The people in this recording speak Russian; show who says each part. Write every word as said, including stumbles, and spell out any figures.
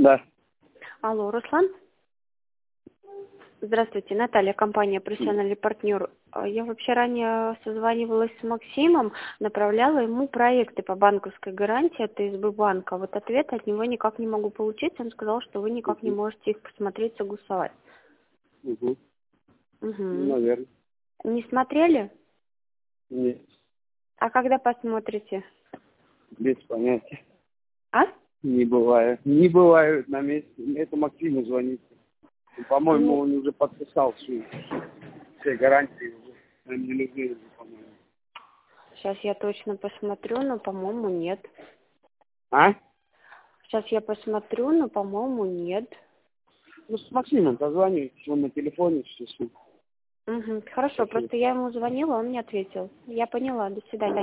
Speaker 1: Да.
Speaker 2: Алло, Руслан? Здравствуйте, Наталья, компания «Профессиональный партнер». Я вообще ранее созванивалась с Максимом, направляла ему проекты по банковской гарантии от ТСБ банка. Вот ответ от него никак не могу получить. Он сказал, что вы никак не можете их посмотреть, согласовать.
Speaker 1: Угу.
Speaker 2: Угу.
Speaker 1: Наверное.
Speaker 2: Не смотрели?
Speaker 1: Нет.
Speaker 2: А когда посмотрите?
Speaker 1: Без понятия.
Speaker 2: А?
Speaker 1: Не бывает. Не бывает на месте. Это Максиму звонить. По-моему,
Speaker 2: Ну,
Speaker 1: он уже подписал всю, все гарантии. Уже. Нам не нужны уже, по-моему.
Speaker 2: сейчас я точно посмотрю, но, по-моему, нет.
Speaker 1: А?
Speaker 2: Сейчас я посмотрю, но, по-моему, нет.
Speaker 1: Ну, с Максимом позвонить. Он на телефоне все.
Speaker 2: Угу. Хорошо, просто я ему звонила, он не ответил. Я поняла, до свидания.